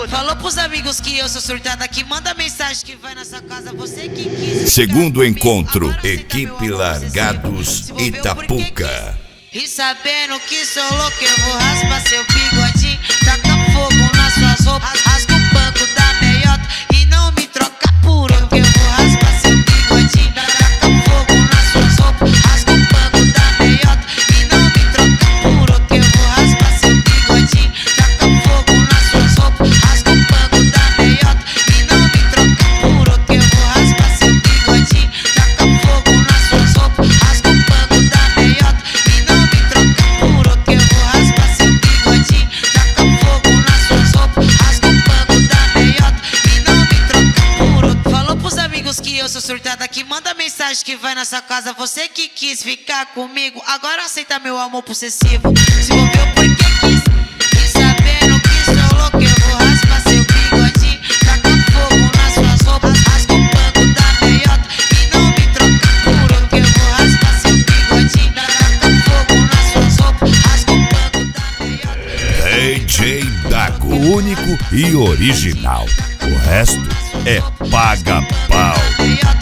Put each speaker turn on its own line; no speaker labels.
Falou pros amigos que eu sou surtada, que manda mensagem que vai na sua casa, você que quis.
Segundo encontro, equipe Largados Itapuca.
E sabendo que sou louco, eu vou raspar seu bigodinho, taca fogo nas suas roupas, rasga o banco da meiota e não me troca por outro, que eu vou raspar seu bigodinho, taca fogo nas suas roupas, rasga o banco da meiota e não me troca por outro, que eu vou raspar seu bigodinho, taca fogo nas suas roupas, rasga o banco da meiota e não me troca por outro, que eu vou raspar seu bigodinho, taca fogo nas suas roupas, rasga o banco da meiota e não me troca por outro, que eu vou raspar seu bigodinho, taca fogo nas suas roupas, rasga o banco da meiota e não me troca por outro. Falou pros amigos que eu sou surtada, que manda mensagem que vai na sua casa, você que quis ficar comigo, agora aceita meu amor possessivo, se envolveu porque quis. E sabendo que sou louco, eu vou raspar seu bigodinho, taca fogo nas suas roupas, rasga o banco da meiota e não me troca por outro, que eu vou raspar seu bigodinho, taca fogo nas suas roupas, rasga o banco da meiota.
DJ Dago, o único e original. O resto é paga-pau.